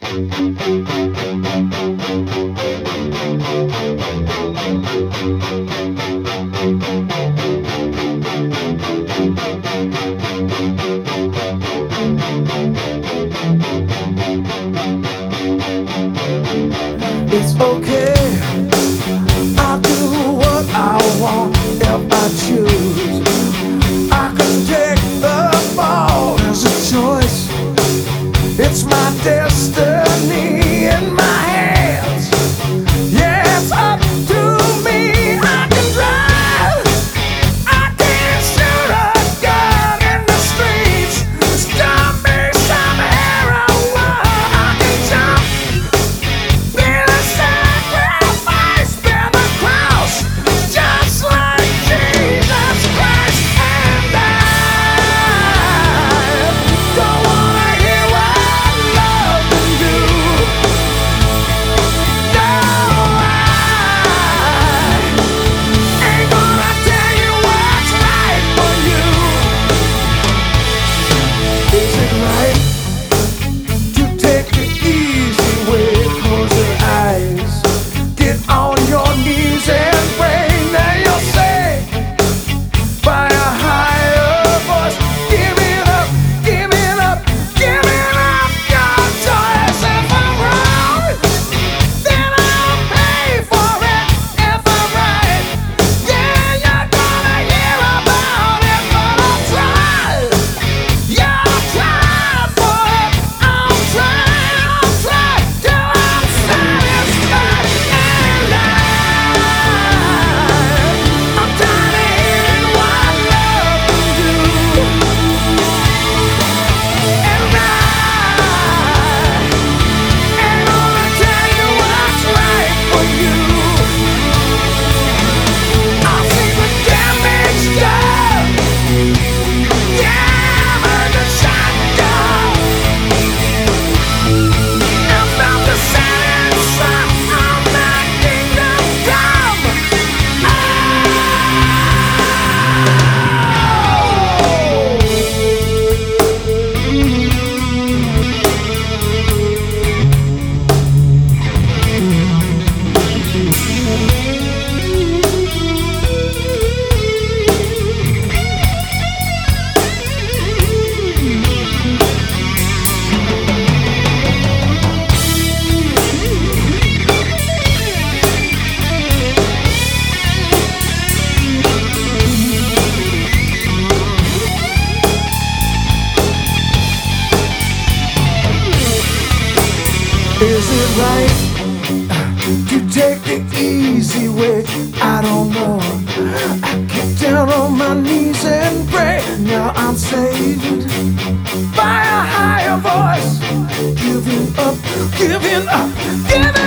It's okay, I'll do what I want if I choose. I can take the fall as a choice. It's my destiny in my hands. Yeah, it's up to me. I can drive, I can shoot a gun in the streets. Stop me some heroin. I can jump, be the sacrifice, bear the cross, just like Jesus Christ. And I don't wanna hear what love can do. No, I ain't gonna tell you what's right for you. Is it right to take the easy way? Close your eyes, get on your knees and pray. Now you'll say, by a higher voice, give it up, give it up, give it up. Your choice. If I'm wrong, then I'll pay for it. If I'm right, yeah, you're gonna hear about it. But I'll try, yeah, I'll try for it. I'll try till I'm satisfied. And I'm tired of hearing what love can do. And I ain't gonna tell you what's right for you. I've seen the damage done. Yeah, I've heard the shotgun. And felt the silence on my kingdom come. Is it right to take the easy way? I don't know. I get down on my knees and pray. Now I'm saved by a higher voice. Giving up, giving up, giving up.